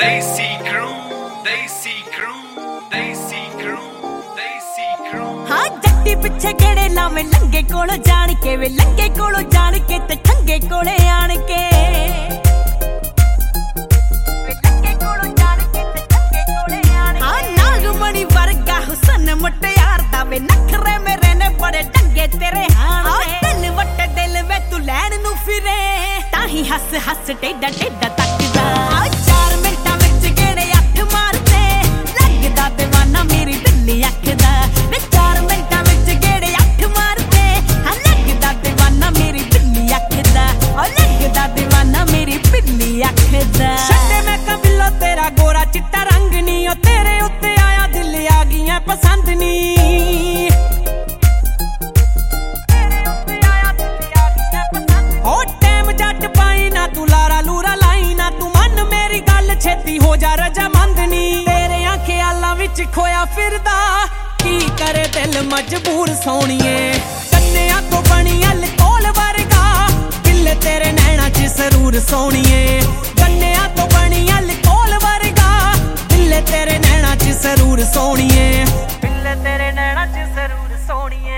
Desi crew, Desi crew, Desi crew, Desi crew। हाँ जट्टी पिछे गेड़े लावे लंगे कोलो जान के वे लंगे कोलो जान के ते ठंगे कोले आन के हाँ नागमणि वर्गा हुसन मुटियार दा वे नखरे मेरे ने बड़े टंगे तेरे हान दिल वट्टे दिल वे तू लैन नू फिरे ताही हस हस टेढ़ा टेढ़ा तकदा 4 मिंटां विच गेड़े 8 मारदे लगदा दीवाना मेरी बिल्ली अख दा वे 4 मिंटां विच गेड़े 8 मारदे हां लगदा दीवाना मेरी बिल्ली अख दा ओ लगदा दीवाना मेरी बिल्ली अख दा छड्डे मैं कबिलो तेरा गोरा चिट्टा रंग नी ओ तेरे उत्ते आया दिल आ गईयां पसंद नी छेती हो जा रजामंद नी तेरे ख्यालां विच खोया फिरदा की करे दिल मजबूर सोनिए कन्निया तो बनी अलकोल वर्गा दिल तेरे नैना च सरूर सोनिए कन्निया तो बनी अलकोल वर्गा दिल तेरे नैना च सरूर सोनिए दिल तेरे नैना च सरूर सोनिए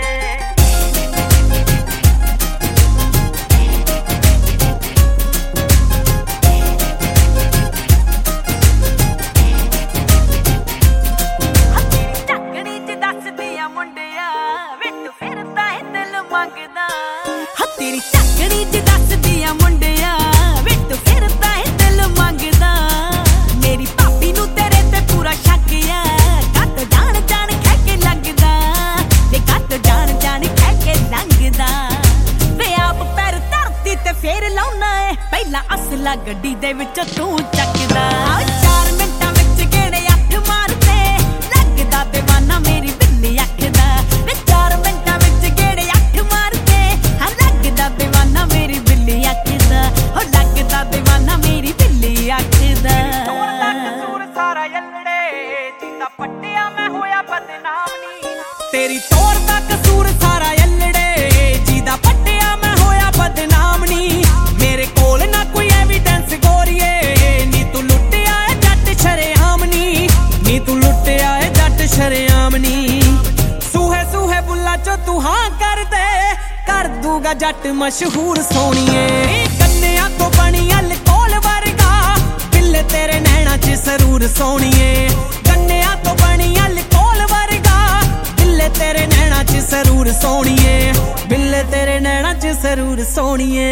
तेरी झकड़ी च दसदिया मुंडिया वे तू फिरदा है दिल मंगदा मेरी भाभी नू तेरे ते पूरा शक है कत जान जान कह के लगदा वे कत जान जान कह के लंघदा वे आप पैर धरती ते फेर लाउना है पहला असला गड्डी दे विच तू चकदा 4 मिंटां विच गेड़े 8 मारदे लगदा दीवाना मेरी बिल्ली अख दा वे 4 मिंटां विच गेड़े 8 मारदे हां लगदा दीवाना मेरी बिल्ली अख दा हो लगदा दीवाना मेरी बिल्ली अख दा तोर दा कसूर सारा यल्लड़े जिंदा पट्टिया मैं होया बदनाम नी तेरी तोर दा कसूर सारा यल्लड़े जिंदा पट्टिया मैं होया बदनाम नी मेरे कोल ना कोई एविडेंस गोरिए नी तू लुटिया है जट शरेआम नी तू लुटिया है जट शरेआम नी सूहे सूहे बुल्ला चो तू हां कर दे कर दूंगा जट मशहूर सोनिए कन्निया तो बनी अलकोल वर्गा दिल तेरे नैना च सरूर सोनिए कन्निया तो बनी अलकोल वर्गा दिल तेरे नैना च सरूर सोनिए दिल तेरे नैना च सरूर सोनिए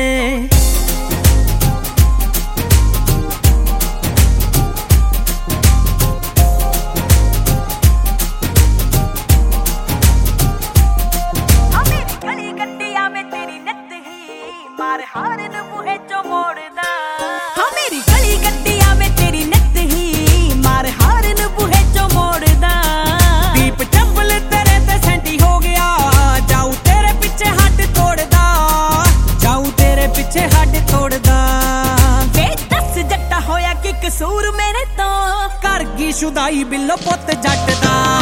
हारन मुहे चो मोड़दा हाँ मेरी गली गड्डी आवे तेरी नित ही मार हारन मुहे चो मोड़दा दीप चंबल तेरे ते सेंटी हो गया जाऊं तेरे पीछे हट तोड़दा जाऊं तेरे पीछे हट तोड़दा वे दस जट्टा होया कि कसूर मेरे तो कर गई शुदाई बिल्लो पुत जट दा